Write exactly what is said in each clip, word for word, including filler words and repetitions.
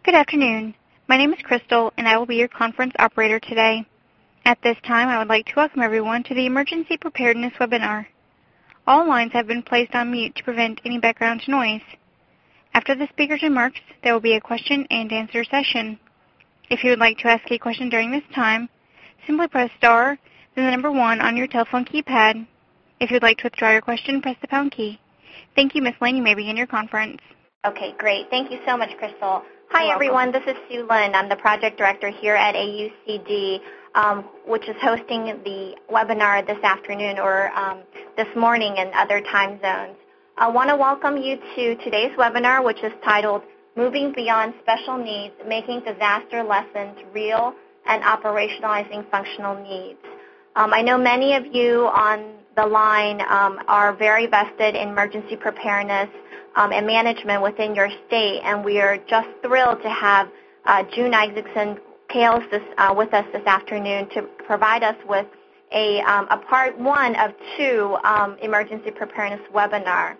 Good afternoon. My name is Crystal, and I will be your conference operator today. At this time, I would like to welcome everyone to the Emergency Preparedness webinar. All lines have been placed on mute to prevent any background noise. After the speaker's remarks, there will be a question and answer session. If you would like to ask a question during this time, simply press star, then the number one on your telephone keypad. If you would like to withdraw your question, press the pound key. Thank you, Miz Lane. You may begin your conference. Okay, great. Thank you so much, Crystal. Hi, everyone. This is Sue Lin. I'm the project director here at A U C D, um, which is hosting the webinar this afternoon or um, this morning in other time zones. I want to welcome you to today's webinar, which is titled Moving Beyond Special Needs, Making Disaster Lessons Real and Operationalizing Functional Needs. Um, I know many of you on the line um, are very vested in emergency preparedness Um, and management within your state, and we are just thrilled to have uh, June Isaacson Kales this, uh, with us this afternoon to provide us with a, um, a part one of two um, emergency preparedness webinar.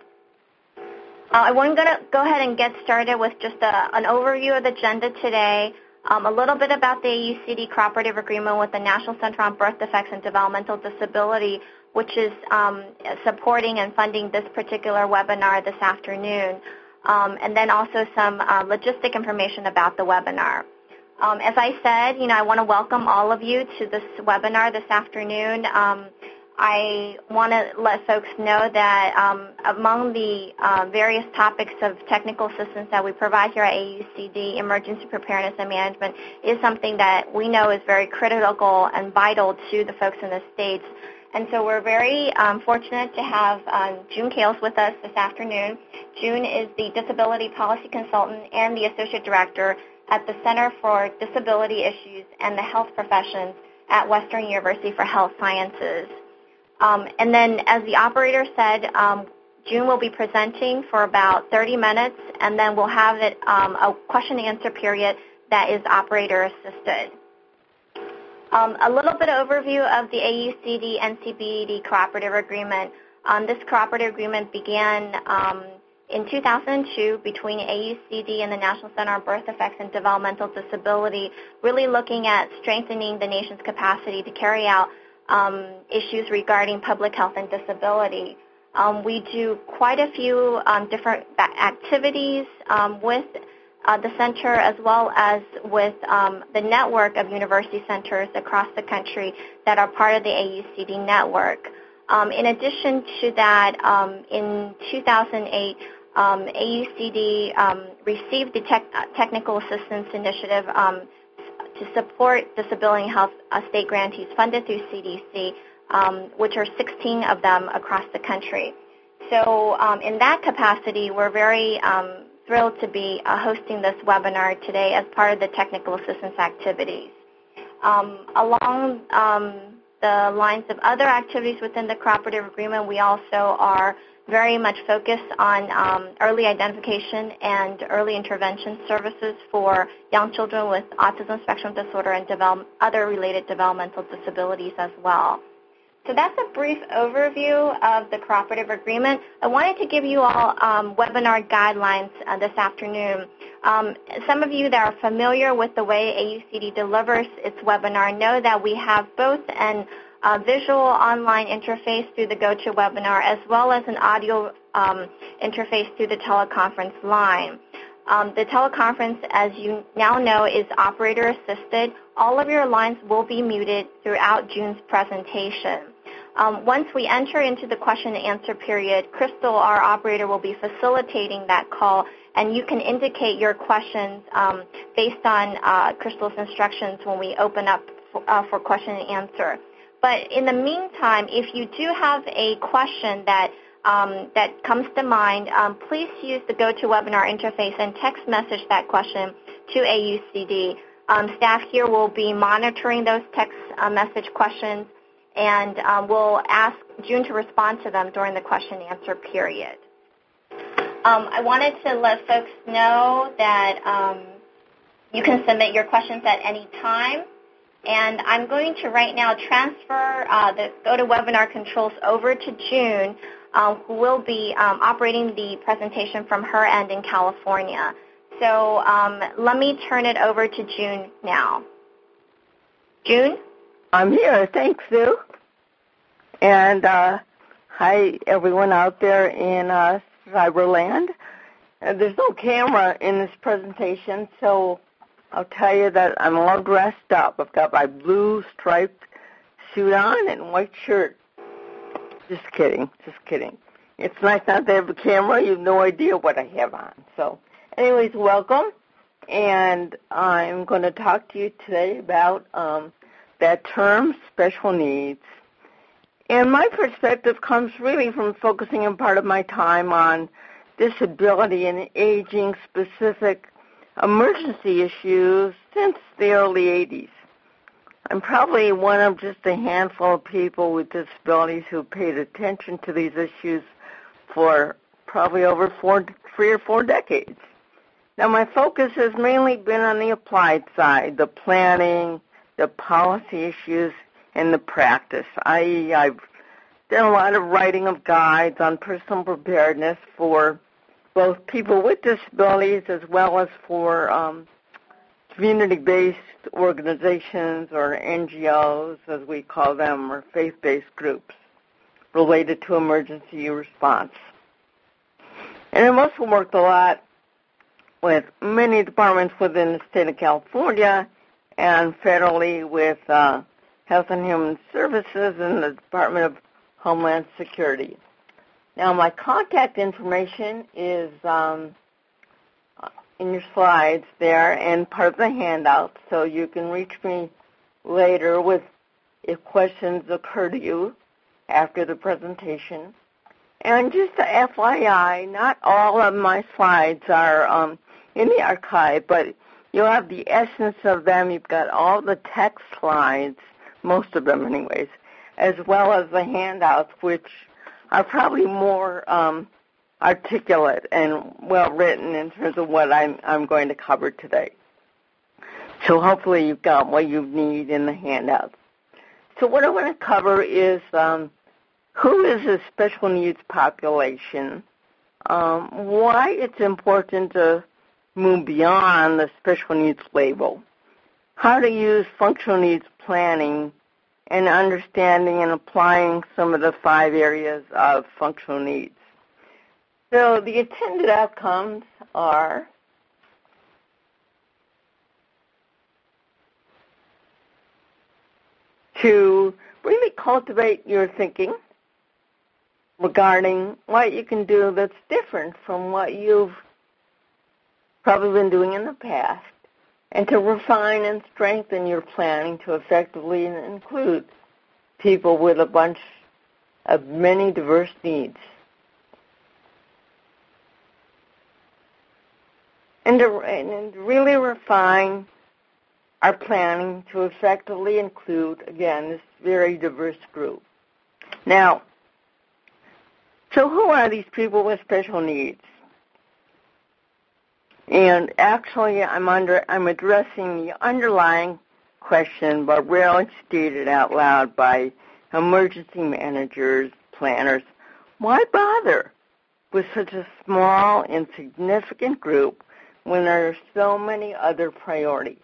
Uh, I'm going to go ahead and get started with just a, an overview of the agenda today, um, a little bit about the A U C D cooperative agreement with the National Center on Birth Defects and Developmental Disability, which is um, supporting and funding this particular webinar this afternoon, um, and then also some uh, logistic information about the webinar. Um, as I said, you know, I want to welcome all of you to this webinar this afternoon. Um, I want to let folks know that um, among the uh, various topics of technical assistance that we provide here at A U C D, emergency preparedness and management is something that we know is very critical and vital to the folks in the states. And so we're very um, fortunate to have um, June Kales with us this afternoon. June is the Disability Policy Consultant and the Associate Director at the Center for Disability Issues and the Health Professions at Western University for Health Sciences. Um, and then, as the operator said, um, June will be presenting for about thirty minutes, and then we'll have it um, a question and answer period that is operator assisted. Um, a little bit of overview of the A U C D N C B D cooperative agreement. Um, this cooperative agreement began um, in two thousand two between A U C D and the National Center on Birth Defects and Developmental Disability, really looking at strengthening the nation's capacity to carry out um, issues regarding public health and disability. Um, we do quite a few um, different activities um, with Uh, the center, as well as with um, the network of university centers across the country that are part of the A U C D network. Um, in addition to that, um, in two thousand eight, um, A U C D um, received the tech, uh, Technical Assistance Initiative um, to support disability and health uh, state grantees funded through C D C, um, which are sixteen of them across the country. So um, in that capacity, we're very um, thrilled to be uh, hosting this webinar today as part of the technical assistance activities. Um, along um, the lines of other activities within the cooperative agreement, we also are very much focused on um, early identification and early intervention services for young children with autism spectrum disorder and develop, other related developmental disabilities as well. So that's a brief overview of the cooperative agreement. I wanted to give you all um, webinar guidelines uh, this afternoon. Um, some of you that are familiar with the way A U C D delivers its webinar know that we have both an uh, visual online interface through the GoToWebinar as well as an audio um, interface through the teleconference line. Um, the teleconference, as you now know, is operator assisted. All of your lines will be muted throughout June's presentation. Um, once we enter into the question and answer period, Crystal, our operator, will be facilitating that call, and you can indicate your questions um, based on uh, Crystal's instructions when we open up for, uh, for question and answer. But in the meantime, if you do have a question that um, that comes to mind, um, please use the GoToWebinar interface and text message that question to A U C D. Um, staff here will be monitoring those text uh, message questions, and um, we'll ask June to respond to them during the question and answer period. Um, I wanted to let folks know that um, you can submit your questions at any time, and I'm going to right now transfer uh, the GoToWebinar controls over to June, uh, who will be um, operating the presentation from her end in California. So um, let me turn it over to June now. June? I'm here. Thanks, Sue. And uh, hi, everyone out there in uh, Cyberland. Uh, there's no camera in this presentation, so I'll tell you that I'm all dressed up. I've got my blue striped suit on and white shirt. Just kidding. Just kidding. It's nice not to have a camera. You have no idea what I have on. So, anyways, welcome. And I'm going to talk to you today about um, that term, special needs. And my perspective comes really from focusing in part of my time on disability and aging-specific emergency issues since the early eighties. I'm probably one of just a handful of people with disabilities who paid attention to these issues for probably over four, three or four decades. Now, my focus has mainly been on the applied side, the planning, the policy issues, and the practice, that is I've done a lot of writing of guides on personal preparedness for both people with disabilities as well as for um, community-based organizations or N G Os, as we call them, or faith-based groups related to emergency response. And I've also worked a lot with many departments within the state of California and federally with uh, Health and Human Services and the Department of Homeland Security. Now, my contact information is um, in your slides there and part of the handout, so you can reach me later with if questions occur to you after the presentation. And just a F Y I, not all of my slides are um, in the archive, but you'll have the essence of them. You've got all the text slides, most of them anyways, as well as the handouts, which are probably more um, articulate and well-written in terms of what I'm, I'm going to cover today. So hopefully you've got what you need in the handouts. So what I want to cover is um, who is the special needs population, um, why it's important to move beyond the special needs label, how to use functional needs planning, and understanding and applying some of the five areas of functional needs. So the intended outcomes are to really cultivate your thinking regarding what you can do that's different from what you've probably been doing in the past, and to refine and strengthen your planning to effectively include people with a bunch of many diverse needs. And to, and to really refine our planning to effectively include, again, this very diverse group. Now, so who are these people with special needs? And actually, I'm under I'm addressing the underlying question, but rarely stated out loud by emergency managers, planners. Why bother with such a small, insignificant group when there are so many other priorities?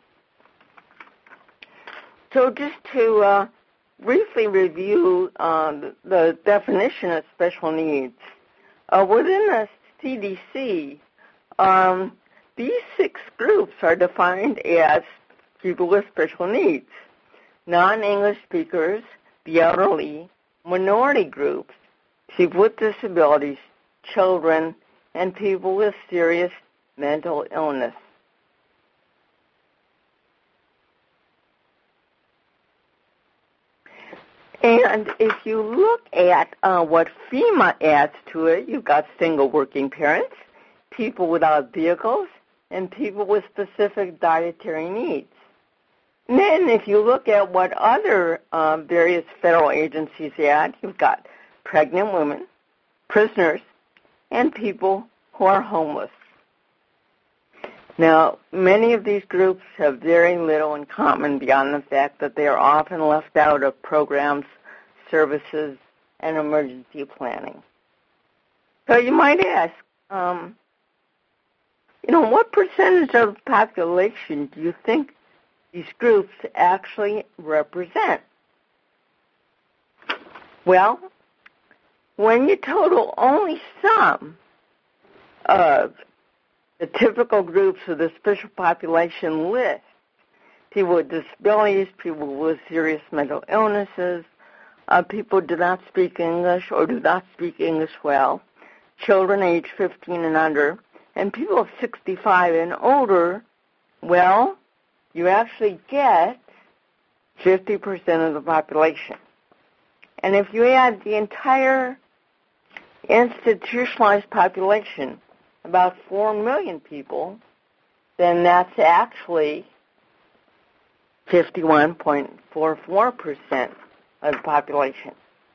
So just to uh, briefly review uh, the, the definition of special needs, uh, within the C D C, Um, these six groups are defined as people with special needs: non-English speakers, the elderly, minority groups, people with disabilities, children, and people with serious mental illness. And if you look at uh, what FEMA adds to it, you've got single working parents, people without vehicles, and people with specific dietary needs. And then if you look at what other um, various federal agencies add, you've got pregnant women, prisoners, and people who are homeless. Now, many of these groups have very little in common beyond the fact that they are often left out of programs, services, and emergency planning. So you might ask, um, you know, what percentage of the population do you think these groups actually represent? Well, when you total only some of the typical groups of the special population list, people with disabilities, people with serious mental illnesses, uh, people who do not speak English or do not speak English well, children age fifteen and under, and people of sixty-five and older, well, you actually get fifty percent of the population. And if you add the entire institutionalized population, about four million people, then that's actually fifty-one point four four percent of the population.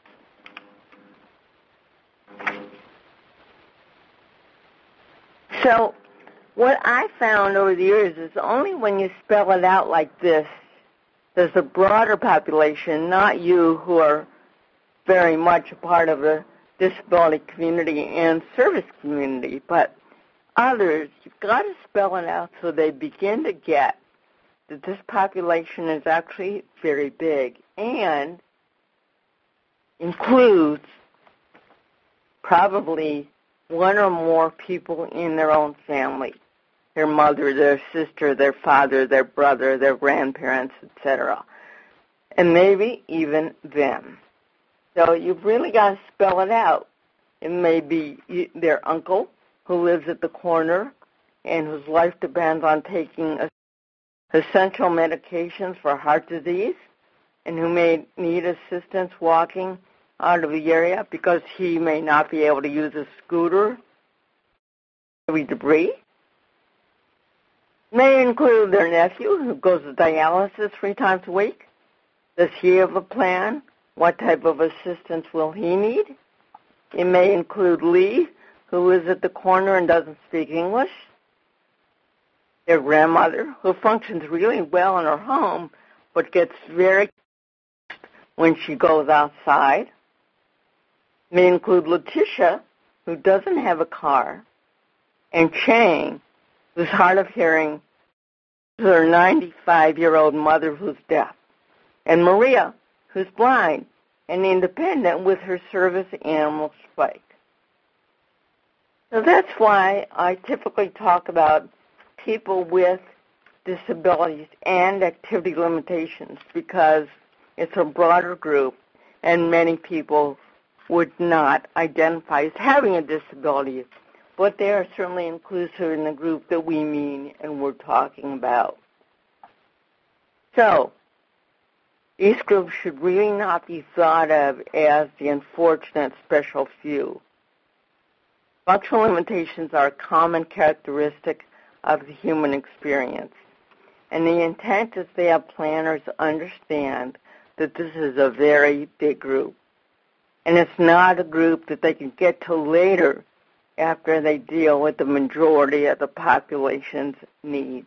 So what I found over the years is only when you spell it out like this does the broader population, not you who are very much a part of the disability community and service community, but others, you've got to spell it out so they begin to get that this population is actually very big and includes probably one or more people in their own family, their mother, their sister, their father, their brother, their grandparents, et cetera, and maybe even them. So you've really got to spell it out. It may be their uncle who lives at the corner and whose life depends on taking essential medications for heart disease and who may need assistance walking out of the area because he may not be able to use a scooter to debris. May include their nephew who goes to dialysis three times a week. Does he have a plan? What type of assistance will he need? It may include Lee, who is at the corner and doesn't speak English. Their grandmother, who functions really well in her home, but gets very when she goes outside. May include Letitia, who doesn't have a car, and Chang, who's hard of hearing, her ninety-five-year-old mother who's deaf, and Maria, who's blind and independent with her service animal Spike. So that's why I typically talk about people with disabilities and activity limitations, because it's a broader group and many people would not identify as having a disability, but they are certainly inclusive in the group that we mean and we're talking about. So these groups should really not be thought of as the unfortunate special few. Functional limitations are a common characteristic of the human experience, and the intent is to have planners understand that this is a very big group, and it's not a group that they can get to later after they deal with the majority of the population's needs.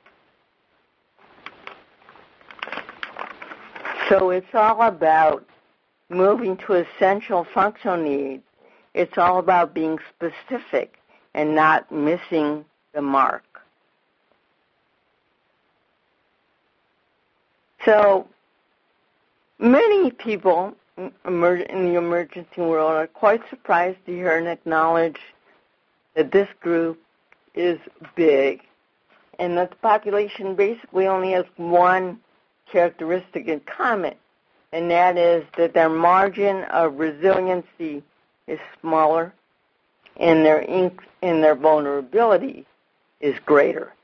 So it's all about moving to essential functional needs. It's all about being specific and not missing the mark. So many people in the emergency world are quite surprised to hear and acknowledge that this group is big and that the population basically only has one characteristic in common, and that is that their margin of resiliency is smaller and their inc- and their vulnerability is greater.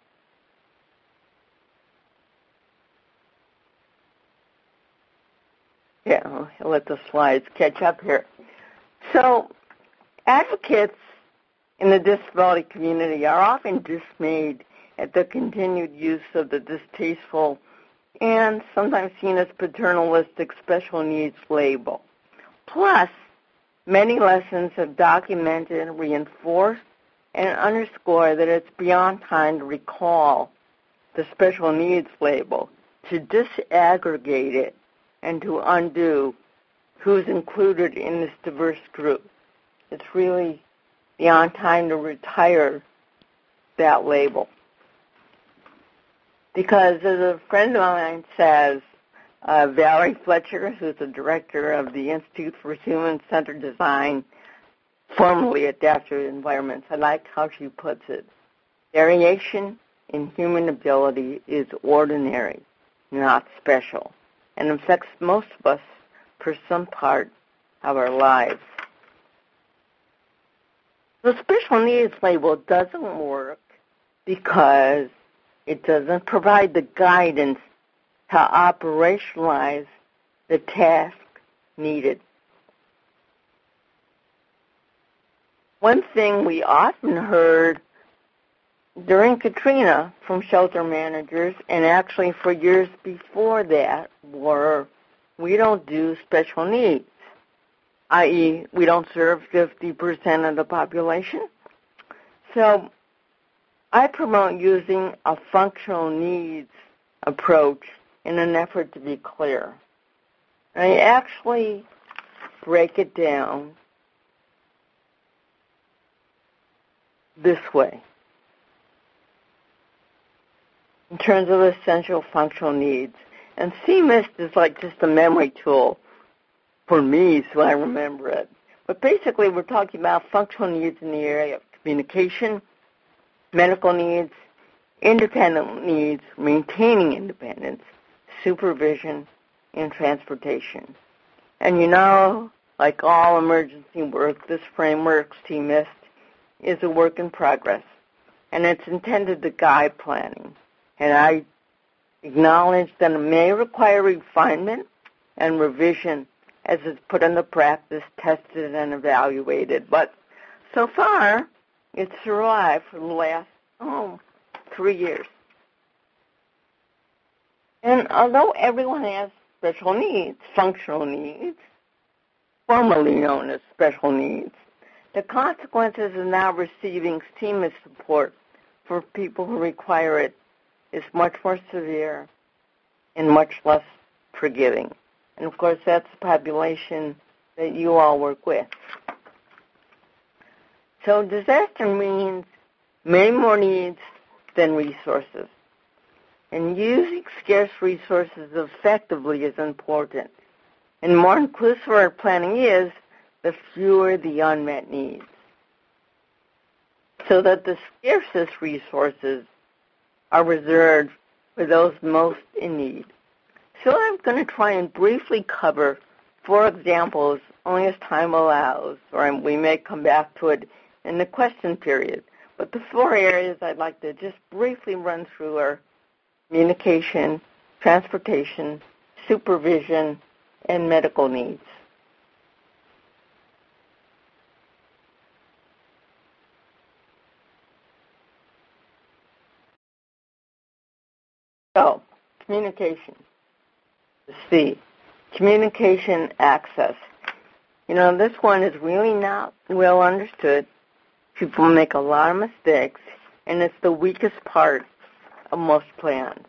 Yeah, I'll let the slides catch up here. So advocates in the disability community are often dismayed at the continued use of the distasteful and sometimes seen as paternalistic special needs label. Plus, many lessons have documented, reinforced, and underscore that it's beyond time to recall the special needs label, to disaggregate it, and to undo who's included in this diverse group. It's really beyond time to retire that label. Because as a friend of mine says, uh, Valerie Fletcher, who's the director of the Institute for Human-Centered Design, formerly Adaptive Environments, I like how she puts it. Variation in human ability is ordinary, not special, and affects most of us for some part of our lives. The special needs label doesn't work because it doesn't provide the guidance to operationalize the task needed. One thing we often heard during Katrina from shelter managers, and actually for years before that, were we don't do special needs, that is we don't serve fifty percent of the population. So I promote using a functional needs approach in an effort to be clear. And I actually break it down this way. In terms of essential functional needs. And C M I S T is like just a memory tool for me, so I remember it. But basically, we're talking about functional needs in the area of communication, medical needs, independent needs, maintaining independence, supervision, and transportation. And you know, like all emergency work, this framework, C M I S T, is a work in progress, and it's intended to guide planning. And I acknowledge that it may require refinement and revision as it's put into practice, tested, and evaluated. But so far, it's survived for the last, oh, three years. And although everyone has special needs, functional needs, formerly known as special needs, the consequences of not receiving C M I S T support for people who require it is much more severe and much less forgiving. And, of course, that's the population that you all work with. So disaster means many more needs than resources. And using scarce resources effectively is important. And the more inclusive our planning is, the fewer the unmet needs. So that the scarcest resources are reserved for those most in need. So I'm going to try and briefly cover four examples, only as time allows, or we may come back to it in the question period. But the four areas I'd like to just briefly run through are communication, transportation, supervision, and medical needs. So, communication. C, communication access. You know, this one is really not well understood. People make a lot of mistakes, and it's the weakest part of most plans.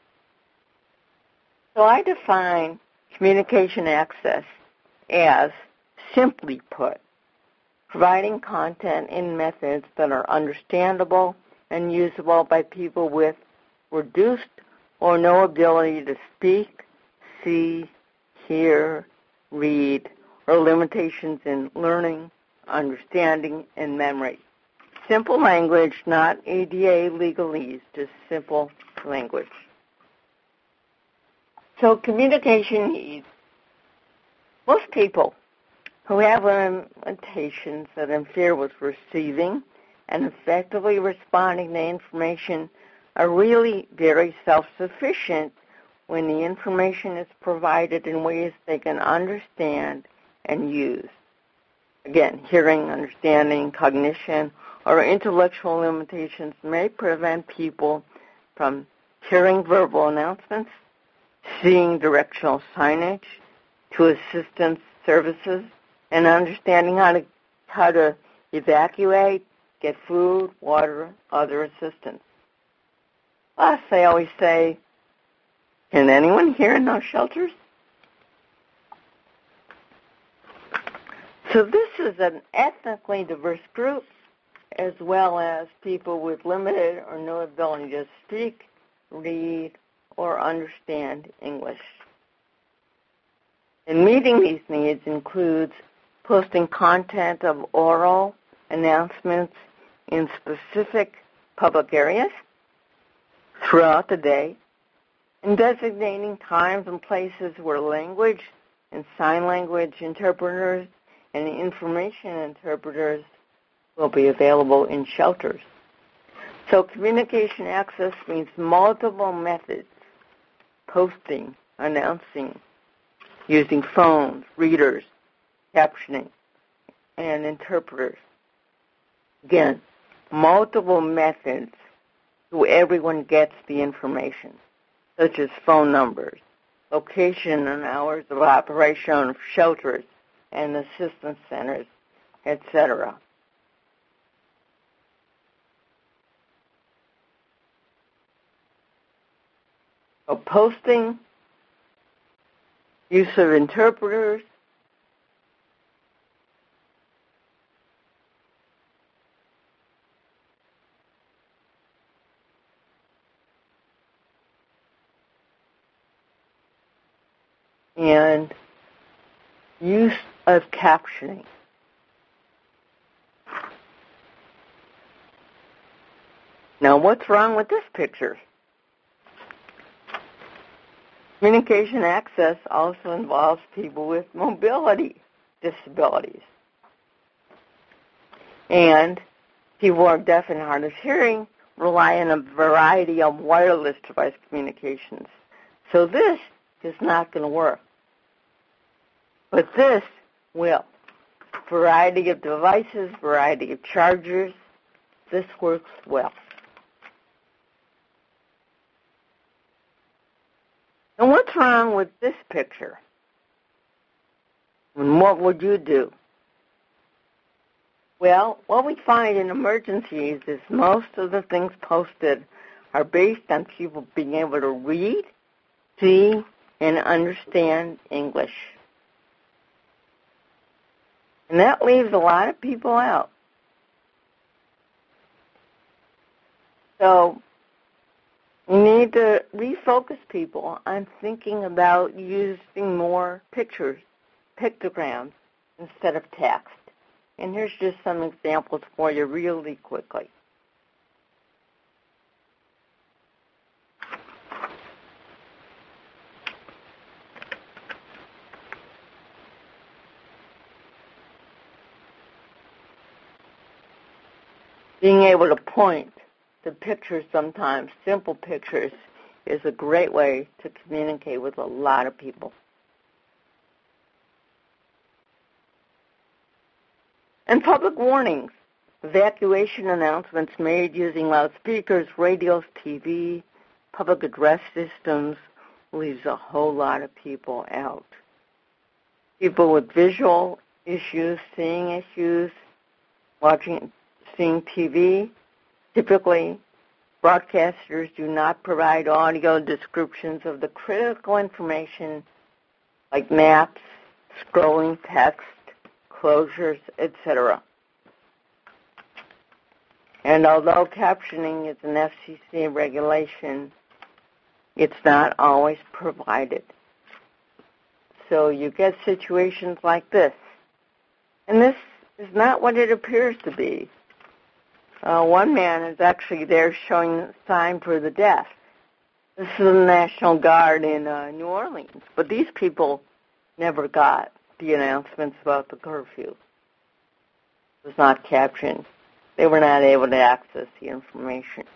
So I define communication access as, simply put, providing content in methods that are understandable and usable by people with reduced or no ability to speak, see, hear, read, or limitations in learning, understanding, and memory. Simple language, not A D A legalese, just simple language. So communication needs. Most people who have limitations that interfere with receiving and effectively responding to information are really very self-sufficient when the information is provided in ways they can understand and use. Again, hearing, understanding, cognition, or intellectual limitations may prevent people from hearing verbal announcements, seeing directional signage, to assistance services, and understanding how to how to evacuate, get food, water, other assistance. Plus, I always say, can anyone here in those shelters? So this is an ethnically diverse group, as well as people with limited or no ability to speak, read, or understand English. And meeting these needs includes posting content of oral announcements in specific public areas throughout the day, and designating times and places where language and sign language interpreters and information interpreters will be available in shelters. So communication access means multiple methods: posting, announcing, using phones, readers, captioning, and interpreters. Again, multiple methods so everyone gets the information, such as phone numbers, location and hours of operation of shelters and assistance centers, et cetera. So posting, use of interpreters, and use of captioning. Now, what's wrong with this picture? Communication access also involves people with mobility disabilities. And people who are deaf and hard of hearing rely on a variety of wireless device communications. So this is not going to work. But this will. Variety of devices, variety of chargers, this works well. And what's wrong with this picture? And what would you do? Well, what we find in emergencies is most of the things posted are based on people being able to read, see, and understand English. And that leaves a lot of people out. So we need to refocus people on thinking about using more pictures, pictograms, instead of text. And here's just some examples for you really quickly. Being able to point to pictures sometimes, simple pictures, is a great way to communicate with a lot of people. And public warnings, evacuation announcements made using loudspeakers, radios, T V, public address systems, leaves a whole lot of people out. People with visual issues, seeing issues, watching, seeing T V, typically broadcasters do not provide audio descriptions of the critical information like maps, scrolling text, closures, et cetera. And although captioning is an F C C regulation, it's not always provided. So you get situations like this. And this is not what it appears to be. Uh, one man is actually there showing the sign for the deaf. This is the National Guard in uh, New Orleans. But these people never got the announcements about the curfew. It was not captioned. They were not able to access the information.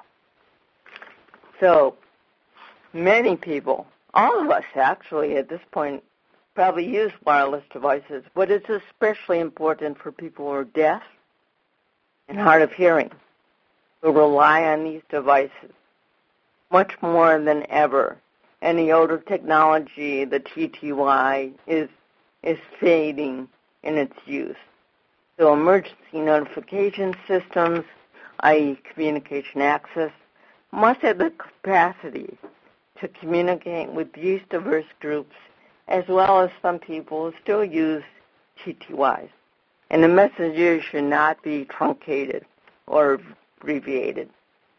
So many people, all of us actually at this point, probably use wireless devices, but it's especially important for people who are deaf and hard of hearing, who rely on these devices much more than ever. And the older technology, the T T Y, is is fading in its use. So emergency notification systems, that is communication access, must have the capacity to communicate with these diverse groups, as well as some people who still use T T Ys. and the messages should not be truncated or abbreviated.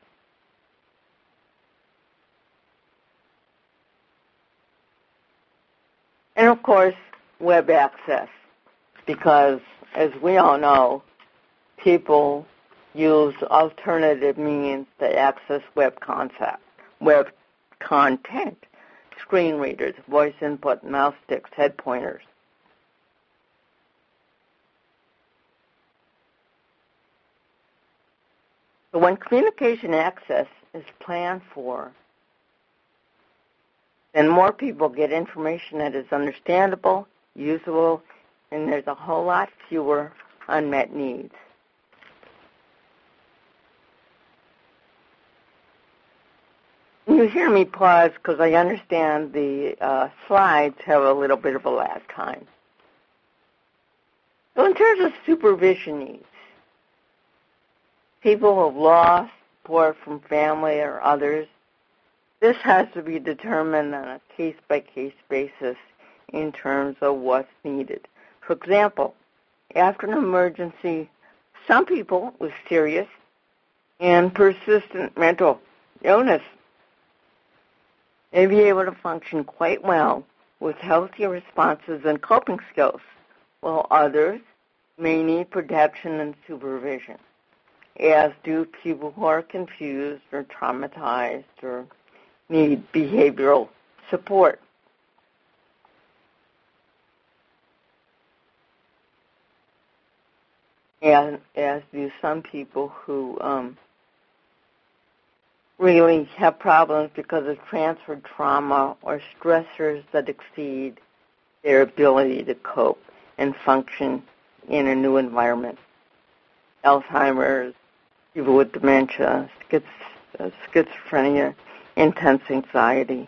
And, of course, web access, because, as we all know, people use alternative means to access web concept, web content, screen readers, voice input, mouse sticks, head pointers. So when communication access is planned for, then more people get information that is understandable, usable, and there's a whole lot fewer unmet needs. You hear me pause because I understand the uh, slides have a little bit of a lag time. So in terms of supervision needs, people who have lost support from family or others, this has to be determined on a case-by-case basis in terms of what's needed. For example, after an emergency, some people with serious and persistent mental illness may be able to function quite well with healthy responses and coping skills, while others may need protection and supervision, as do people who are confused or traumatized or need behavioral support. And as do some people who um, really have problems because of transferred trauma or stressors that exceed their ability to cope and function in a new environment. Alzheimer's, people with dementia, schiz- uh, schizophrenia, intense anxiety.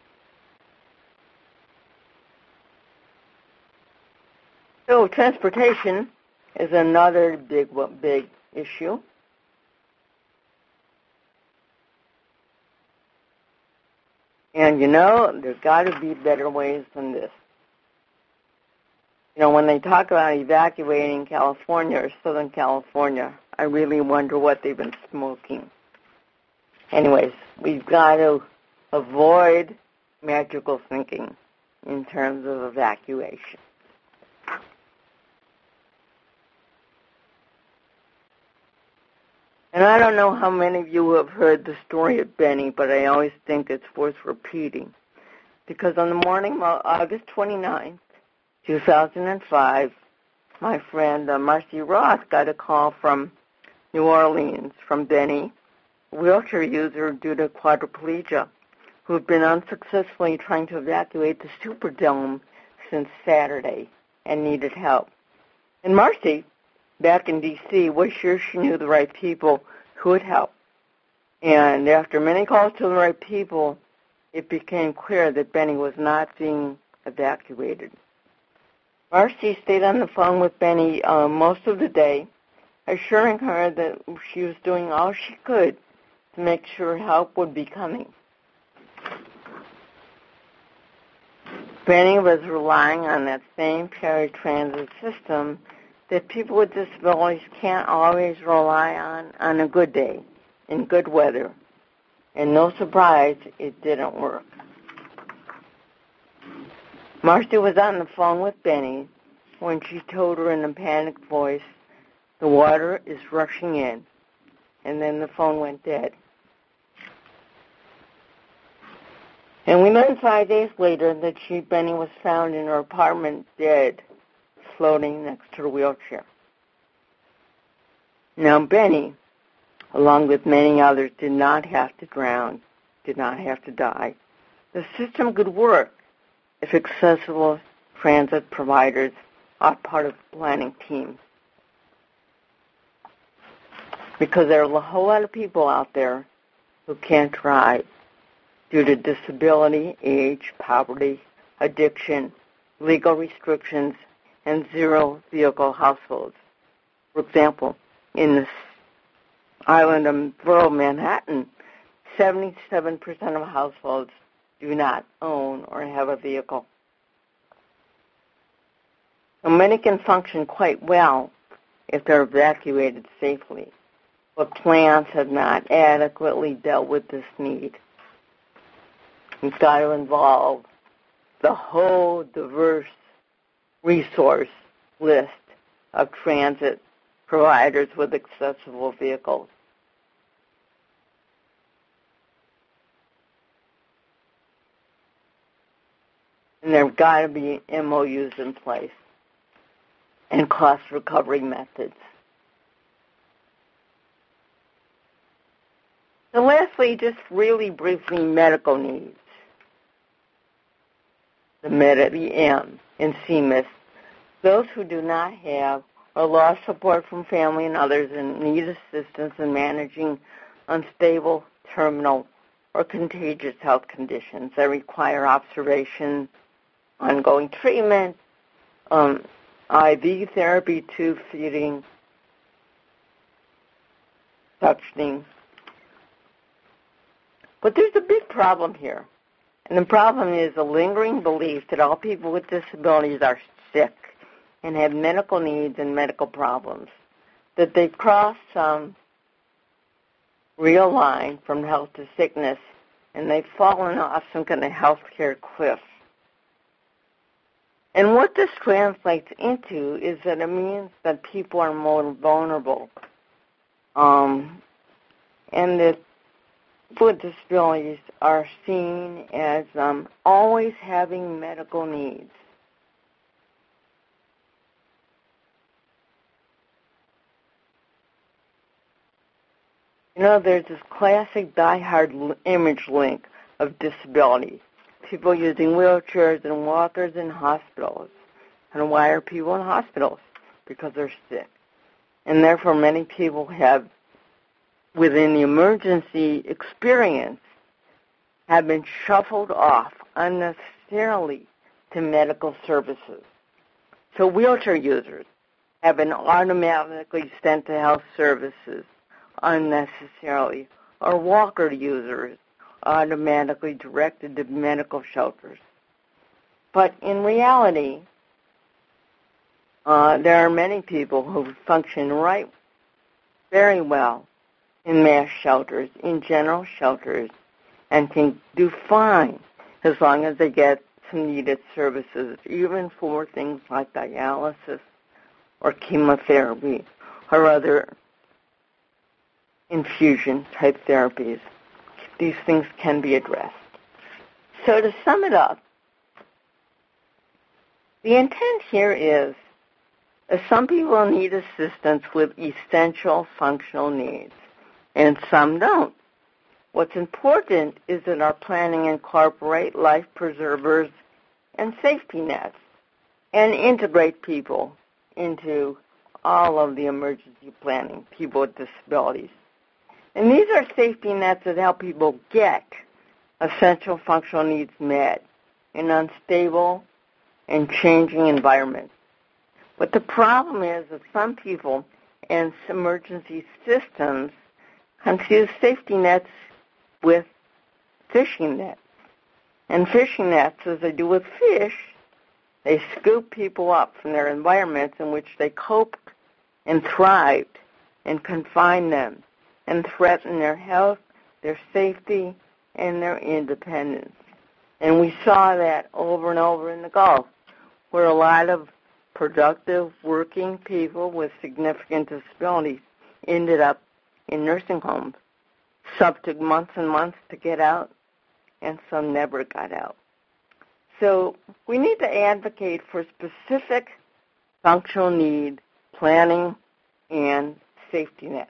So transportation is another big, big issue. And, you know, there's got to be better ways than this. You know, when they talk about evacuating California or Southern California, I really wonder what they've been smoking. Anyways, we've got to avoid magical thinking in terms of evacuation. And I don't know how many of you have heard the story of Benny, but I always think it's worth repeating. Because on the morning of August twenty-ninth, two thousand five, my friend uh, Marcy Roth got a call from New Orleans from Benny, a wheelchair user due to quadriplegia, who had been unsuccessfully trying to evacuate the Superdome since Saturday and needed help. And Marcy, back in D C, was sure she knew the right people who would help. And after many calls to the right people, it became clear that Benny was not being evacuated. Marcy stayed on the phone with Benny uh, most of the day, assuring her that she was doing all she could to make sure help would be coming. Benny was relying on that same paratransit system that people with disabilities can't always rely on on a good day, in good weather. And no surprise, it didn't work. Marcy was on the phone with Benny when she told her in a panicked voice, "The water is rushing in," and then the phone went dead. And we learned five days later that she, Benny, was found in her apartment dead, floating next to her wheelchair. Now, Benny, along with many others, did not have to drown, did not have to die. The system could work if accessible transit providers are part of the planning team. Because there are a whole lot of people out there who can't drive due to disability, age, poverty, addiction, legal restrictions, and zero vehicle households. For example, in this island of rural Manhattan, seventy-seven percent of households do not own or have a vehicle. And many can function quite well if they're evacuated safely, but plans have not adequately dealt with this need. We've got to involve the whole diverse resource list of transit providers with accessible vehicles. And there have got to be M O Us in place and cost recovery methods. So lastly, just really briefly, medical needs. The Med, the M, and C M I S, those who do not have or lost support from family and others and need assistance in managing unstable, terminal, or contagious health conditions that require observation, ongoing treatment, um, I V therapy, tube feeding, suctioning. But there's a big problem here. And the problem is a lingering belief that all people with disabilities are sick and have medical needs and medical problems, that they've crossed some real line from health to sickness, and they've fallen off some kind of healthcare cliff. And what this translates into is that it means that people are more vulnerable, um, and that people with disabilities are seen as um, always having medical needs. You know, there's this classic die-hard image link of disability. People using wheelchairs and walkers in hospitals. And why are people in hospitals? Because they're sick. And therefore many people have, within the emergency experience, have been shuffled off unnecessarily to medical services. So wheelchair users have been automatically sent to health services unnecessarily, or walker users automatically directed to medical shelters. But in reality, uh, there are many people who function right very well in mass shelters, in general shelters, and can do fine as long as they get some needed services, even for things like dialysis or chemotherapy or other infusion-type therapies. These things can be addressed. So to sum it up, the intent here is that some people need assistance with essential functional needs, and some don't. What's important is that our planning incorporate life preservers and safety nets and integrate people into all of the emergency planning, people with disabilities. And these are safety nets that help people get essential functional needs met in unstable and changing environments. But the problem is that some people and emergency systems confuse safety nets with fishing nets. And fishing nets, as they do with fish, they scoop people up from their environments in which they coped and thrived and confine them and threaten their health, their safety, and their independence. And we saw that over and over in the Gulf, where a lot of productive working people with significant disabilities ended up in nursing homes. Some took months and months to get out, and some never got out. So we need to advocate for specific functional need planning and safety nets.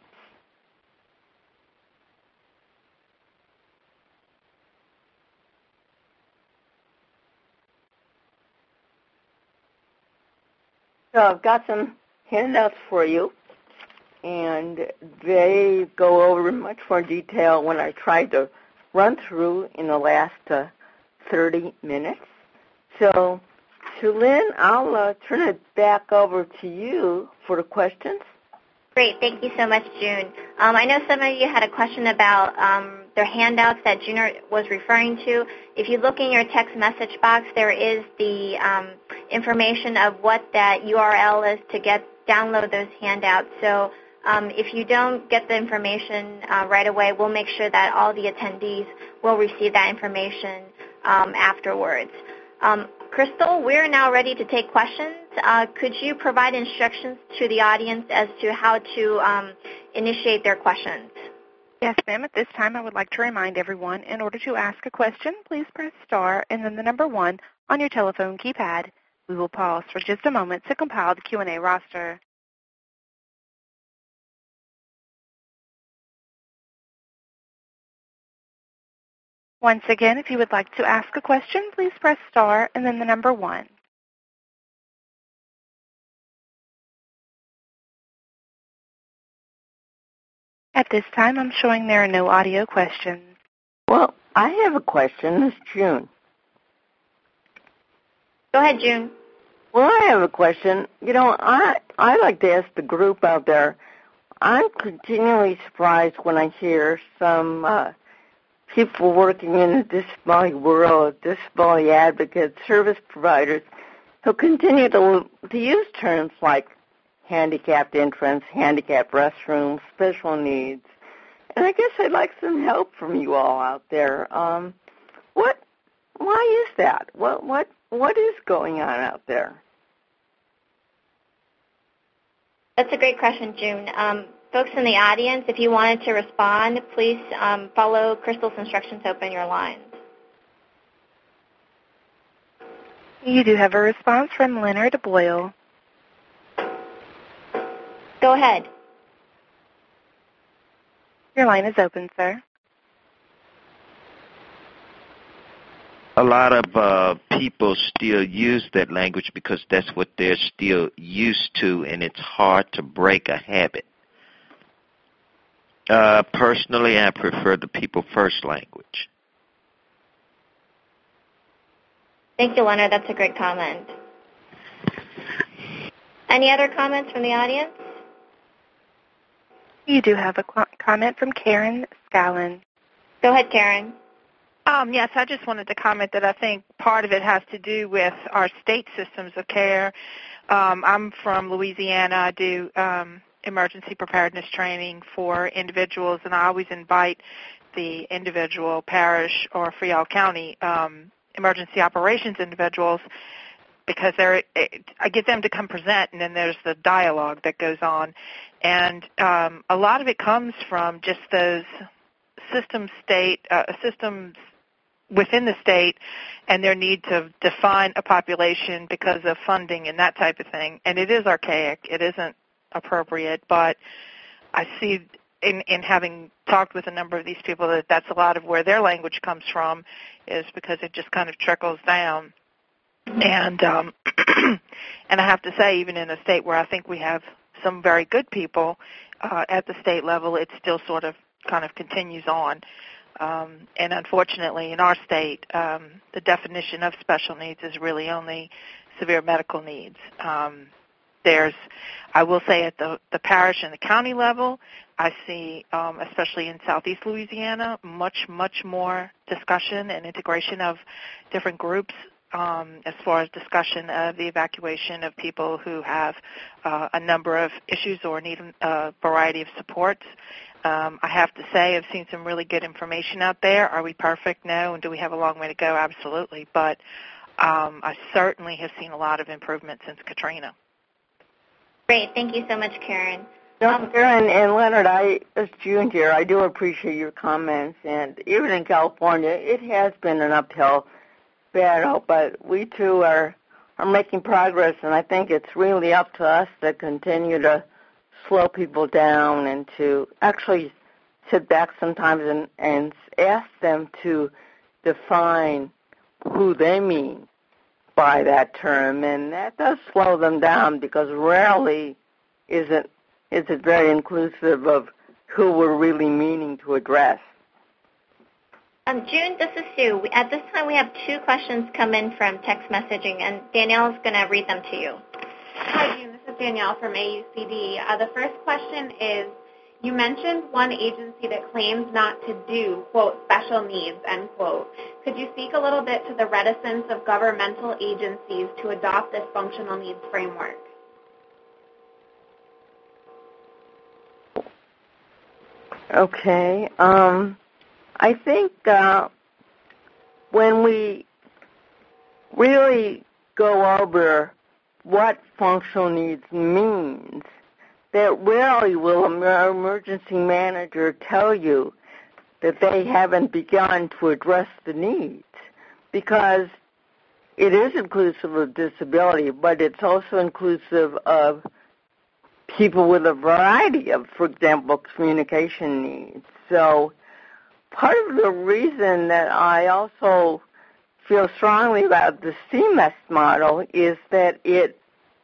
So I've got some handouts for you, and they go over in much more detail when I tried to run through in the last uh, thirty minutes. So, Lynn, I'll uh, turn it back over to you for the questions. Great. Thank you so much, June. Um, I know some of you had a question about um, their handouts that June was referring to. If you look in your text message box, there is the um, information of what that U R L is to get download those handouts. So um, if you don't get the information uh, right away, we'll make sure that all the attendees will receive that information um, afterwards. Um, Crystal, we're now ready to take questions. Uh, could you provide instructions to the audience as to how to um, initiate their questions? Yes, ma'am. At this time, I would like to remind everyone, in order to ask a question, please press star and then the number one on your telephone keypad. We will pause for just a moment to compile the Q and A roster. Once again, if you would like to ask a question, please press star and then the number one. At this time, I'm showing there are no audio questions. Well, I have a question. This is June. Go ahead, June. Well, I have a question. You know, I I like to ask the group out there. I'm continually surprised when I hear some uh, people working in the disability world, disability advocates, service providers, who continue to to use terms like handicapped entrance, handicapped restrooms, special needs. And I guess I'd like some help from you all out there. Um, what? Why is that? What? What? What is going on out there? That's a great question, June. Um, folks in the audience, if you wanted to respond, please um, follow Crystal's instructions to open your lines. You do have a response from Leonard Boyle. Go ahead. Your line is open, sir. A lot of uh, people still use that language because that's what they're still used to, and it's hard to break a habit. Uh, personally, I prefer the people first language. Thank you, Leonard. That's a great comment. Any other comments from the audience? You do have a comment from Karen Scallon. Go ahead, Karen. Um, yes, I just wanted to comment that I think part of it has to do with our state systems of care. Um, I'm from Louisiana. I do um, emergency preparedness training for individuals, and I always invite the individual parish or Friel County um, emergency operations individuals because they're, I get them to come present, and then there's the dialogue that goes on. And um, a lot of it comes from just those system state, uh, systems within the state and their need to define a population because of funding and that type of thing. And it is archaic. It isn't appropriate. But I see in, in having talked with a number of these people that that's a lot of where their language comes from is because it just kind of trickles down. And um, and I have to say, even in a state where I think we have some very good people uh, at the state level, it still sort of kind of continues on. Um, and unfortunately, in our state, um, the definition of special needs is really only severe medical needs. Um, there's, I will say at the, the parish and the county level, I see, um, especially in southeast Louisiana, much, much more discussion and integration of different groups um, as far as discussion of the evacuation of people who have uh, a number of issues or need a variety of supports. Um, I have to say I've seen some really good information out there. Are we perfect? No. And do we have a long way to go? Absolutely. But um, I certainly have seen a lot of improvement since Katrina. Great. Thank you so much, Karen. Um, Karen and Leonard, I, as June here, I do appreciate your comments. And even in California, it has been an uphill battle, but we too are, are making progress, and I think it's really up to us to continue to slow people down and to actually sit back sometimes and, and ask them to define who they mean by that term. And that does slow them down because rarely is it, is it very inclusive of who we're really meaning to address. Um, June, this is Sue. At this time, we have two questions come in from text messaging, and Danielle is going to read them to you. Hi, June. This is Danielle from A U C D. Uh, the first question is, You mentioned one agency that claims not to do, quote, special needs, end quote. Could you speak a little bit to the reticence of governmental agencies to adopt this functional needs framework? Okay. Um, I think uh, when we really go over what functional needs means, that rarely will an emergency manager tell you that they haven't begun to address the needs, because it is inclusive of disability, but it's also inclusive of people with a variety of, for example, communication needs. So part of the reason that I also feel strongly about the C M E S model is that it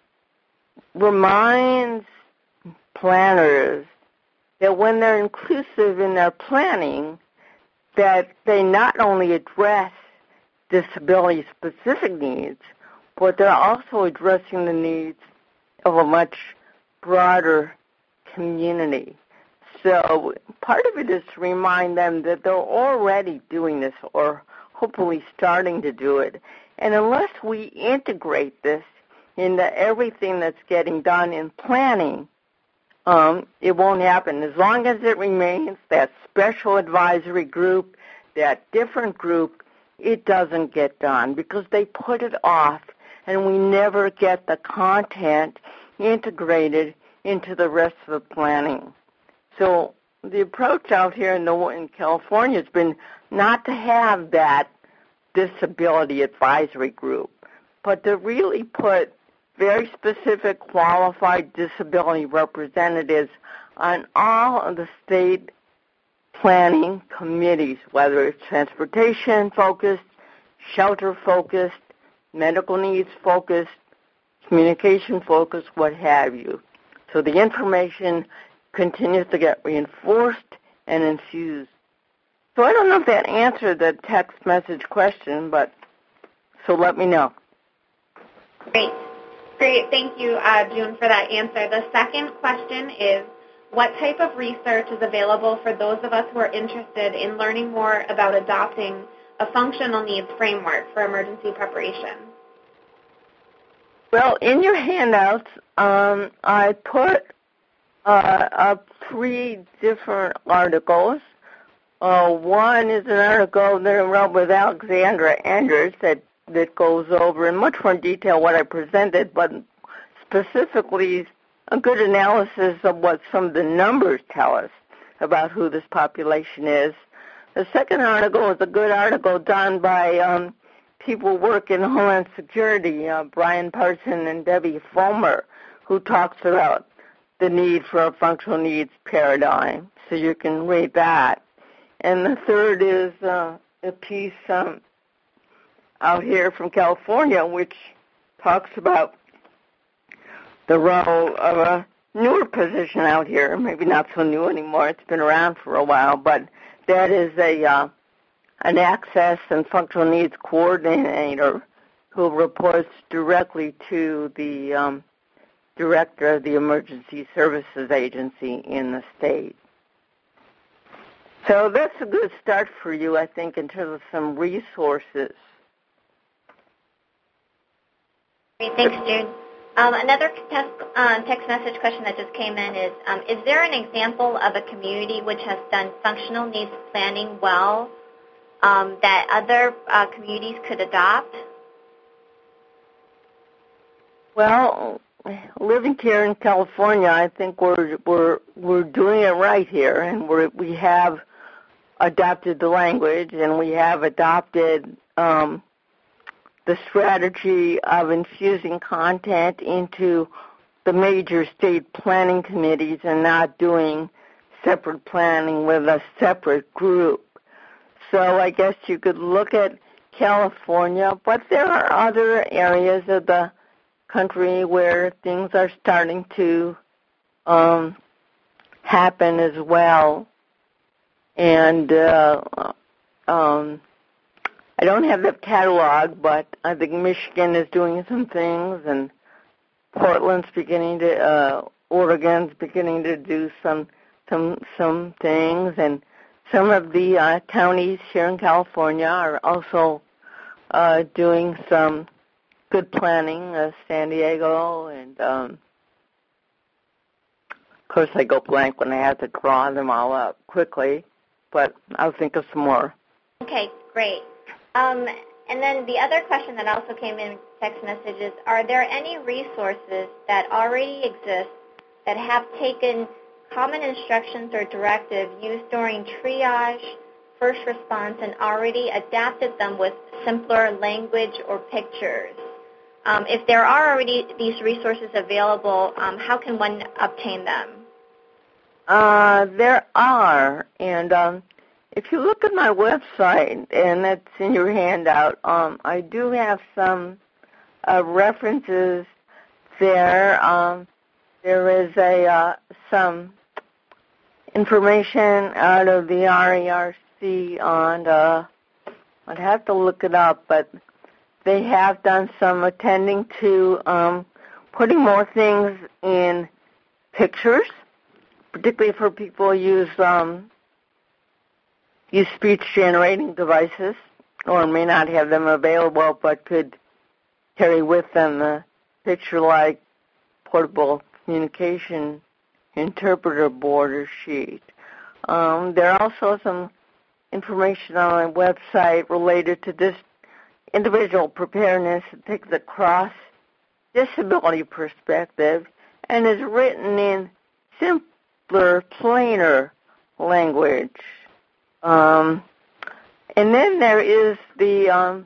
reminds planners that when they're inclusive in their planning, that they not only address disability-specific needs, but they're also addressing the needs of a much broader community. So part of it is to remind them that they're already doing this, or hopefully starting to do it. And unless we integrate this into everything that's getting done in planning, um, it won't happen. As long as it remains that special advisory group, that different group, it doesn't get done because they put it off, and we never get the content integrated into the rest of the planning. So the approach out here in, the, in California has been not to have that disability advisory group, but to really put very specific qualified disability representatives on all of the state planning committees, whether it's transportation-focused, shelter-focused, medical needs-focused, communication-focused, what have you. So the information continues to get reinforced and infused. So I don't know if that answered the text message question, but so let me know. Great. Great. Thank you, uh, June, for that answer. The second question is, what type of research is available for those of us who are interested in learning more about adopting a functional needs framework for emergency preparation? Well, in your handouts, um, I put uh, up three different articles. Uh, one is an article that I wrote with Alexandra Enders that, that goes over in much more detail what I presented, but specifically a good analysis of what some of the numbers tell us about who this population is. The second article is a good article done by um, people who work in Homeland Security, uh, Brian Parson and Debbie Fulmer, who talks about the need for a functional needs paradigm. So you can read that. And the third is uh, a piece um, out here from California, which talks about the role of a newer position out here, maybe not so new anymore, it's been around for a while, but that is a uh, an access and functional needs coordinator who reports directly to the um, director of the Emergency Services Agency in the state. So that's a good start for you, I think, in terms of some resources. Great, thanks, June. Um, another text, uh, text message question that just came in is, um, is there an example of a community which has done functional needs planning well um, that other uh, communities could adopt? Well, living here in California, I think we're we're we're doing it right here, and we we have adopted the language, and we have adopted um, the strategy of infusing content into the major state planning committees and not doing separate planning with a separate group. So I guess you could look at California, but there are other areas of the country where things are starting to um, happen as well. And uh, um, I don't have the catalog, but I think Michigan is doing some things, and Portland's beginning to, uh, Oregon's beginning to do some some some things, and some of the uh, counties here in California are also uh, doing some good planning. Uh, San Diego, and um, of course I go blank when I have to draw them all up quickly, but I'll think of some more. Okay, great. Um, and then the other question that also came in text messages, are there any resources that already exist that have taken common instructions or directives used during triage, first response, and already adapted them with simpler language or pictures? Um, if there are already these resources available, um, how can one obtain them? Uh, there are, and um, if you look at my website, and that's in your handout, um, I do have some uh, references there. Um, there is a uh, some information out of the R E R C on, uh, I'd have to look it up, but they have done some attending to um, putting more things in pictures, particularly for people who use um, use speech-generating devices, or may not have them available, but could carry with them a picture-like portable communication interpreter board or sheet. Um, there are also some information on my website related to this individual preparedness that takes a cross-disability perspective and is written in simpler, plainer language. Um, and then there is the um,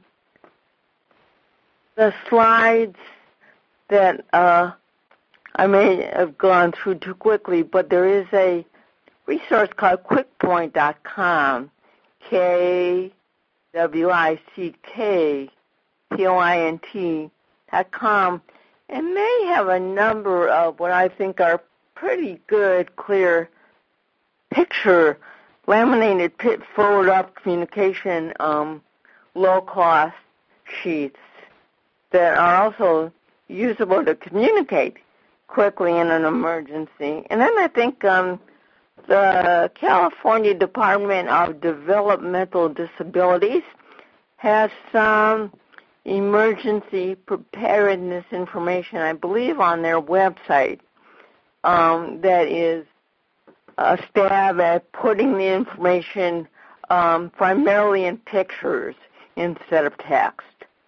the slides that uh, I may have gone through too quickly, but there is a resource called quick point dot com, K W I C K P O I N T dot com, and they have a number of what I think are pretty good, clear picture, laminated forward-up communication um, low-cost sheets that are also usable to communicate quickly in an emergency. And then I think um, the California Department of Developmental Disabilities has some emergency preparedness information, I believe, on their website um, that is a stab at putting the information um, primarily in pictures instead of text.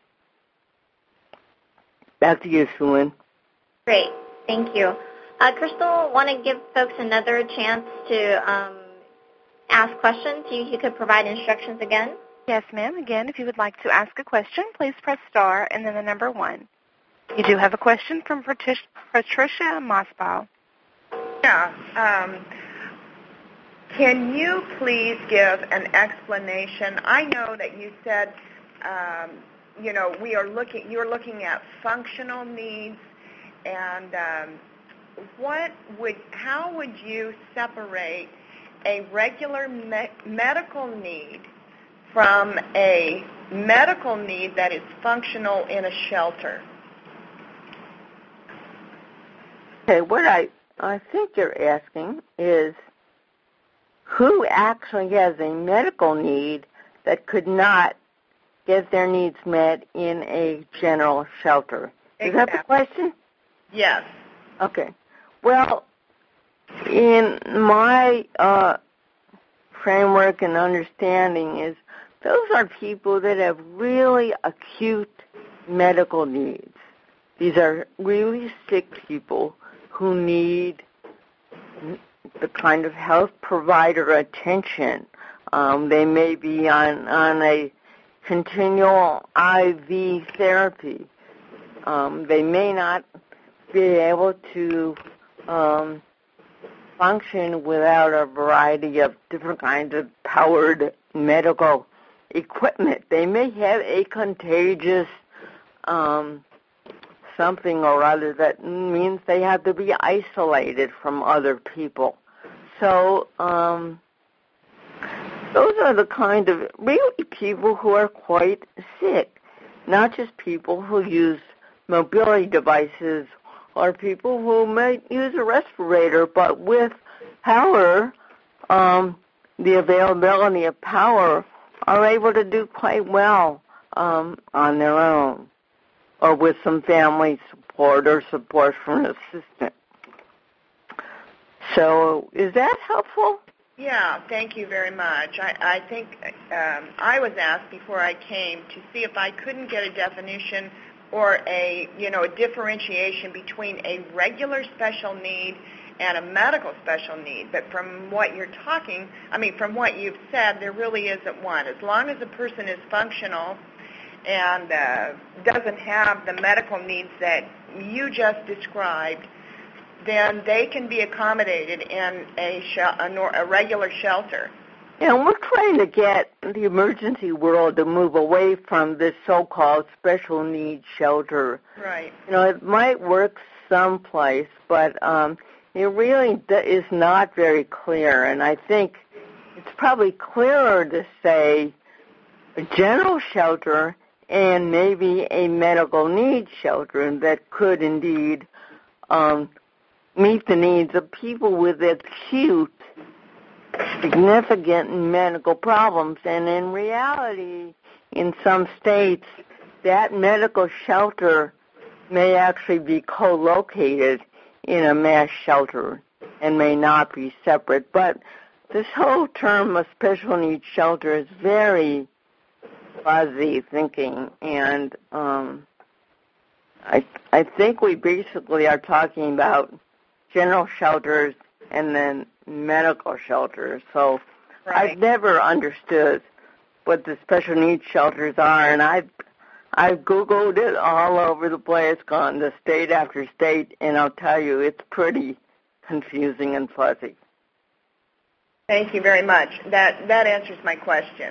Back to you, Sue Lynn. Great. Thank you. Uh, Crystal, want to give folks another chance to um, ask questions? You, you could provide instructions again? Yes, ma'am. Again, if you would like to ask a question, please press star and then the number one. You do have a question from Patricia Mossbaugh. Yeah. Um, can you please give an explanation? I know that you said, um, you know, we are looking. You're looking at functional needs, and um, what would? How would you separate a regular me- medical need from a medical need that is functional in a shelter? Okay, what I, I think you're asking is who actually has a medical need that could not get their needs met in a general shelter. Is Exactly. that the question? Yes. Okay. Well, in my uh, framework and understanding is those are people that have really acute medical needs. These are really sick people who need the kind of health provider attention. Um, they may be on, on a continual I V therapy. Um, they may not be able to um, function without a variety of different kinds of powered medical equipment. They may have a contagious um, something or other that means they have to be isolated from other people. So um, those are the kind of really people who are quite sick, not just people who use mobility devices or people who might use a respirator but with power, um, the availability of power, are able to do quite well um, on their own or with some family support or support from an assistant. So is that helpful? Yeah, thank you very much. I, I think um, I was asked before I came to see if I couldn't get a definition or a, you know, a differentiation between a regular special need and a medical special need. But from what you're talking, I mean, from what you've said, there really isn't one. As long as a person is functional and uh, doesn't have the medical needs that you just described, then they can be accommodated in a, sh- a, nor- a regular shelter. Yeah, and we're trying to get the emergency world to move away from this so-called special needs shelter. Right. You know, it might work someplace, but um, it really is not very clear. And I think it's probably clearer to say a general shelter and maybe a medical needs shelter that could indeed um, meet the needs of people with acute, significant medical problems. And in reality, in some states, that medical shelter may actually be co-located in a mass shelter and may not be separate. But this whole term of special needs shelter is very fuzzy thinking, and um, I, I think we basically are talking about general shelters and then medical shelters. So right. I've never understood what the special needs shelters are, and I've, I've Googled it all over the place, gone to state after state, and I'll tell you, it's pretty confusing and fuzzy. Thank you very much. That, that answers my question.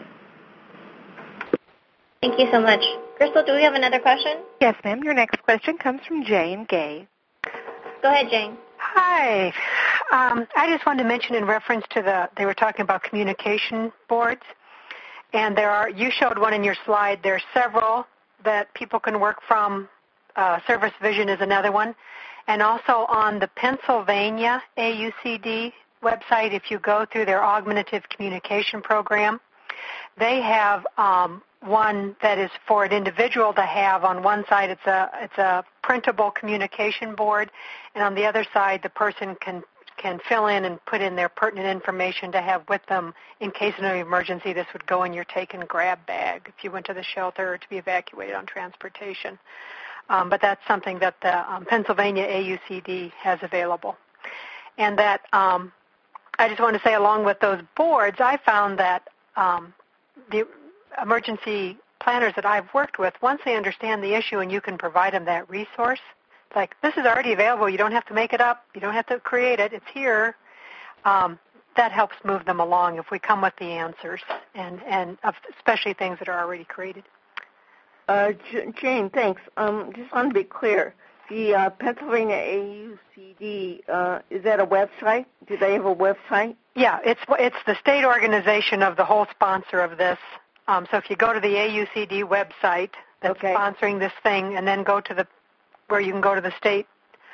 Thank you so much. Crystal, do we have another question? Yes, ma'am. Your next question comes from Jane Gay. Go ahead, Jane. Hi. Um, I just wanted to mention in reference to the, they were talking about communication boards, and there are, you showed one in your slide. There are several that people can work from. Uh, Service Vision is another one. And also on the Pennsylvania A U C D website, if you go through their augmentative communication program, they have um, one that is for an individual to have. On one side, it's a it's a printable communication board, and on the other side, the person can can fill in and put in their pertinent information to have with them in case of an emergency. This would go in your take and grab bag if you went to the shelter or to be evacuated on transportation. Um, but that's something that the um, Pennsylvania A U C D has available. And that um, I just want to say, along with those boards, I found that um, the emergency planners that I've worked with, once they understand the issue and you can provide them that resource, it's like, this is already available. You don't have to make it up. You don't have to create it. It's here. Um, that helps move them along if we come with the answers, and, and especially things that are already created. Uh, J- Jane, thanks. Um, just want to be clear. The uh, Pennsylvania A U C D, uh, is that a website? Do they have a website? Yeah, it's it's the state organization of the whole sponsor of this. Um, so if you go to the A U C D website that's okay. sponsoring this thing, and then go to the where you can go to the state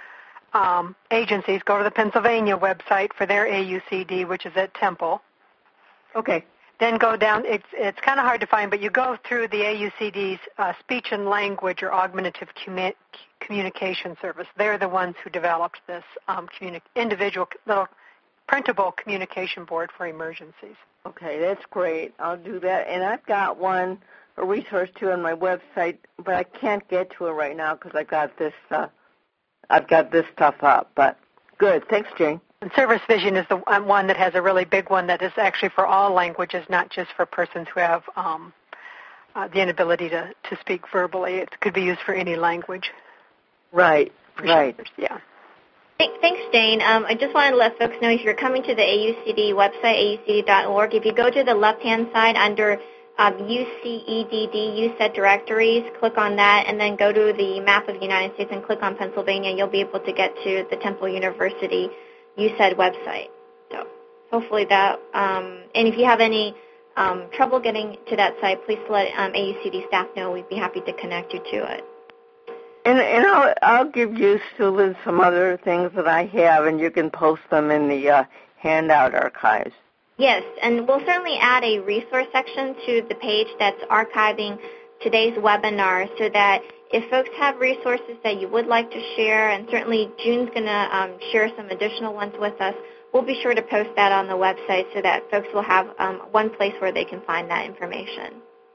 um, agencies, go to the Pennsylvania website for their A U C D, which is at Temple. Okay. Then go down. It's it's kind of hard to find, but you go through the A U C D's uh, speech and language or augmentative commu- communication service. They're the ones who developed this um, communi- individual little printable communication board for emergencies. Okay, that's great. I'll do that. And I've got one, a resource too, on my website, but I can't get to it right now because I got this. Uh, I've got this stuff up. But good. Thanks, Jane. And Service Vision is the one that has a really big one that is actually for all languages, not just for persons who have um, uh, the inability to, to speak verbally. It could be used for any language. Right, right. Shelters. Yeah. Thanks, Jane. Um, I just wanted to let folks know if you're coming to the A U C D website, A U C D dot org, if you go to the left-hand side under um, U C E D D, U S E D directories, click on that, and then go to the map of the United States and click on Pennsylvania. You'll be able to get to the Temple University U S E D website. So hopefully that, um, and if you have any um, trouble getting to that site, please let um, A U C D staff know. We'd be happy to connect you to it. And, and I'll, I'll give you, Susan, some other things that I have, and you can post them in the uh, handout archives. Yes, and we'll certainly add a resource section to the page that's archiving today's webinar so that if folks have resources that you would like to share, and certainly June's going to um, share some additional ones with us, we'll be sure to post that on the website so that folks will have um, one place where they can find that information.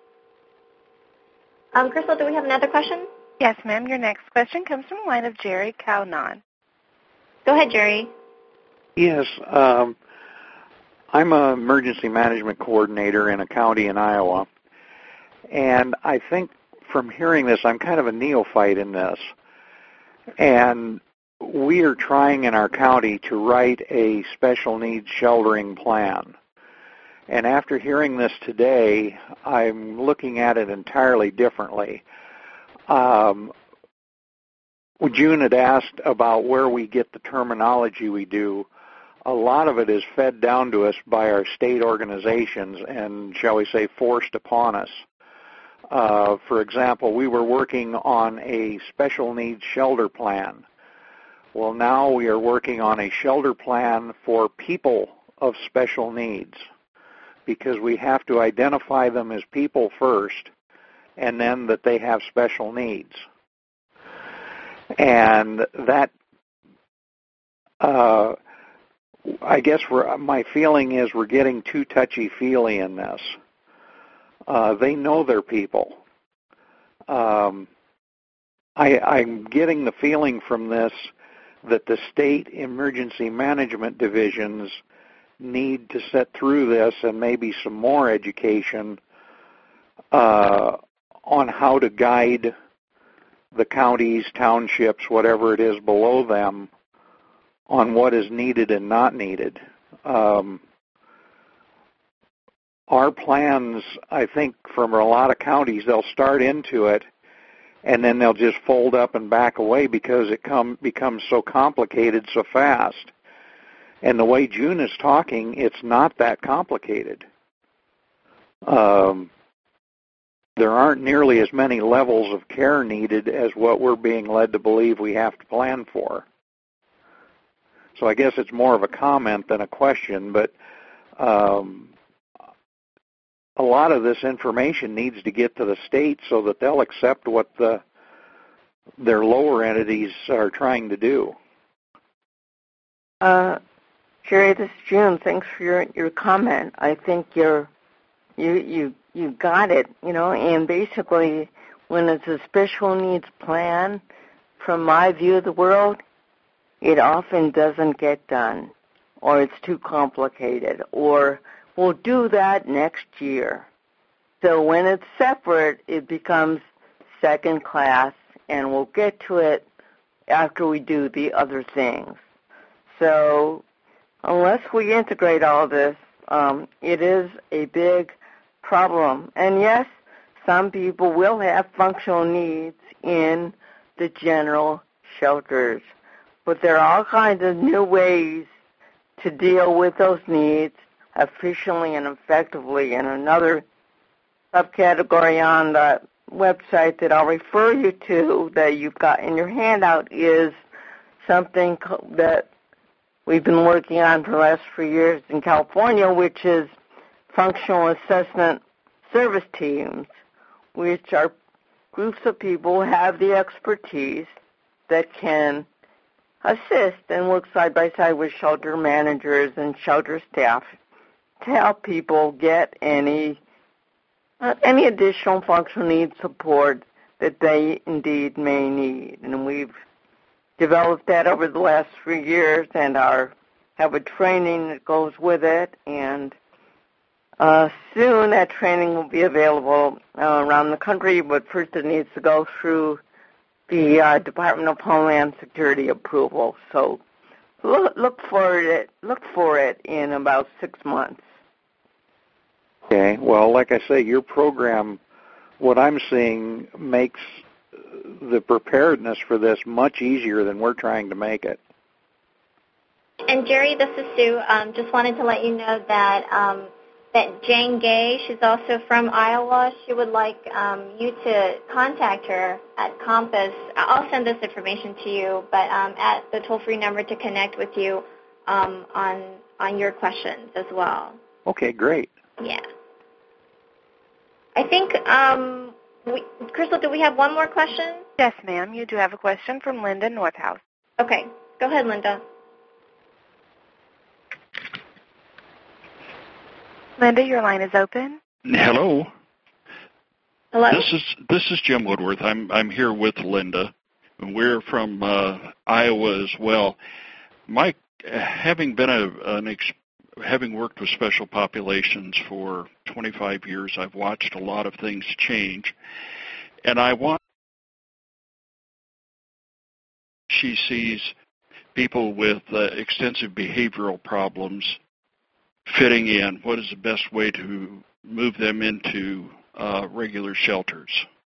Um, Crystal, do we have another question? Yes, ma'am. Your next question comes from the line of Jerry Cownon. Go ahead, Jerry. Yes. Um, I'm an emergency management coordinator in a county in Iowa, and I think from hearing this, I'm kind of a neophyte in this, and we are trying in our county to write a special needs sheltering plan. And after hearing this today, I'm looking at it entirely differently. Um, June had asked about where we get the terminology we do. A lot of it is fed down to us by our state organizations and, shall we say, forced upon us. Uh, for example, we were working on a special needs shelter plan. Well, now we are working on a shelter plan for people of special needs because we have to identify them as people first and then that they have special needs. And that, uh, I guess we're, my feeling is we're getting too touchy-feely in this. Uh, they know their people. Um, I, I'm getting the feeling from this that the state emergency management divisions need to set through this and maybe some more education uh, on how to guide the counties, townships, whatever it is below them on what is needed and not needed. Um, our plans, I think, from a lot of counties, they'll start into it and then they'll just fold up and back away because it come, becomes so complicated so fast. And the way June is talking, it's not that complicated. Um, there aren't nearly as many levels of care needed as what we're being led to believe we have to plan for. So I guess it's more of a comment than a question, but um, a lot of this information needs to get to the state so that they'll accept what the their lower entities are trying to do. Uh, Jerry, this is June. Thanks for your, your comment. I think you're you you you got it. You know, and basically, when it's a special needs plan, from my view of the world, it often doesn't get done, or it's too complicated, or we'll do that next year. So when it's separate, it becomes second class, and we'll get to it after we do the other things. So unless we integrate all this, um, it is a big problem. And yes, some people will have functional needs in the general shelters, but there are all kinds of new ways to deal with those needs efficiently and effectively. And another subcategory on the website that I'll refer you to that you've got in your handout is something that we've been working on for the last few years in California, which is functional assessment service teams, which are groups of people who have the expertise that can assist and work side by side with shelter managers and shelter staff to help people get any uh, any additional functional needs support that they indeed may need. And we've developed that over the last three years and are have a training that goes with it. And uh, soon that training will be available uh, around the country, but first it needs to go through the uh, Department of Homeland Security approval. So look, look for it. Look for it in about six months. Okay. Well, like I say, your program, what I'm seeing, makes the preparedness for this much easier than we're trying to make it. And Jerry, this is Sue. Um, just wanted to let you know that um, that Jane Gay, she's also from Iowa. She would like um, you to contact her at Compass. I'll send this information to you, but um, at the toll-free number to connect with you um, on on your questions as well. Okay, great. Yeah. I think, um, we, Crystal, do we have one more question? Yes, ma'am. You do have a question from Linda Northouse. Okay. Go ahead, Linda. Linda, your line is open. Hello. Hello. This is this is Jim Woodworth. I'm I'm here with Linda. We're from uh, Iowa as well. Mike, having been a an ex, having worked with special populations for twenty-five years, I've watched a lot of things change, and I want she sees people with uh, extensive behavioral problems fitting in. What is the best way to move them into uh, regular shelters?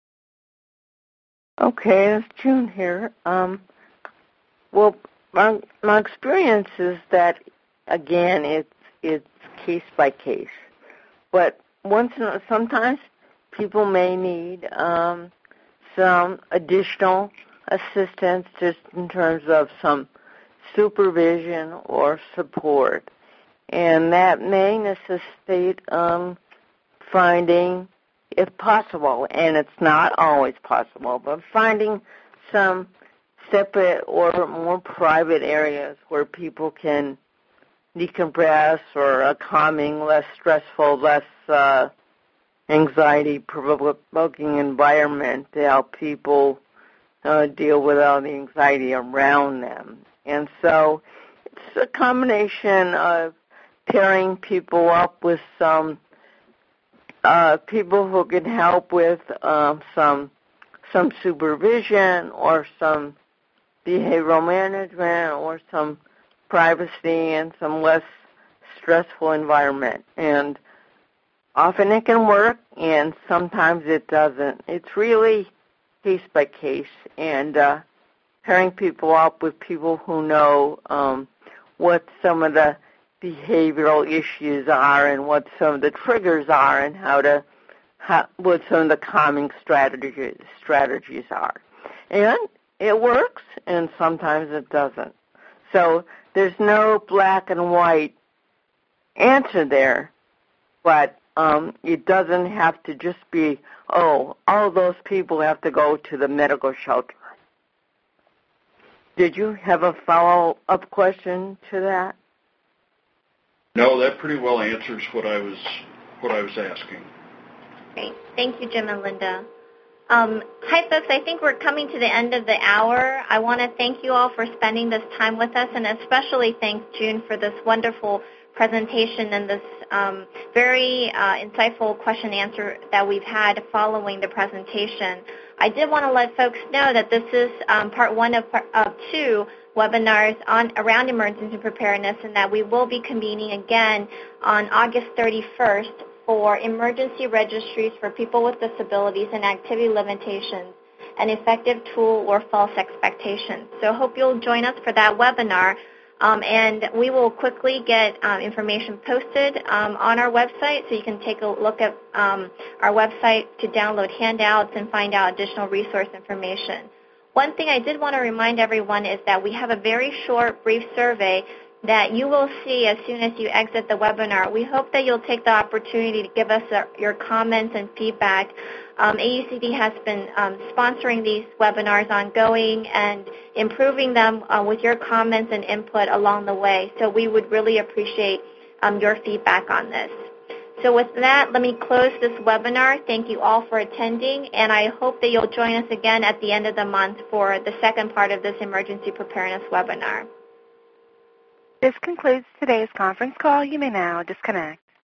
Okay, it's June here. Um, well, my my experience is that again, it's it's case by case, but once in a, sometimes people may need um, some additional assistance, just in terms of some supervision or support, and that may necessitate um, finding, if possible, and it's not always possible, but finding some separate or more private areas where people can decompress, or a calming, less stressful, less uh, anxiety-provoking environment to help people uh, deal with all the anxiety around them. And so it's a combination of pairing people up with some Uh, people who can help with um, some some supervision or some behavioral management or some privacy and some less stressful environment. And often it can work, and sometimes it doesn't. It's really case by case, and uh, pairing people up with people who know um, what some of the behavioral issues are and what some of the triggers are, and how to how, what some of the calming strategies strategies are. And it works, and sometimes it doesn't. So there's no black and white answer there, but um, it doesn't have to just be, oh, all those people have to go to the medical shelter. Did you have a follow-up question to that? No, that pretty well answers what I was what I was asking. Great. Thank you, Jim and Linda. Um, hi, folks. I think we're coming to the end of the hour. I want to thank you all for spending this time with us, and especially thank June for this wonderful presentation and this um, very uh, insightful question and answer that we've had following the presentation. I did want to let folks know that this is um, part one of, of two webinars on around emergency preparedness, and that we will be convening again on August thirty-first for emergency registries for people with disabilities and activity limitations, an effective tool or false expectations. So I hope you'll join us for that webinar, um, and we will quickly get um, information posted um, on our website, so you can take a look at um, our website to download handouts and find out additional resource information. One thing I did want to remind everyone is that we have a very short, brief survey that you will see as soon as you exit the webinar. We hope that you'll take the opportunity to give us uh, your comments and feedback. Um, A U C D has been um, sponsoring these webinars ongoing and improving them uh, with your comments and input along the way. So we would really appreciate um, your feedback on this. So with that, let me close this webinar. Thank you all for attending, and I hope that you'll join us again at the end of the month for the second part of this emergency preparedness webinar. This concludes today's conference call. You may now disconnect.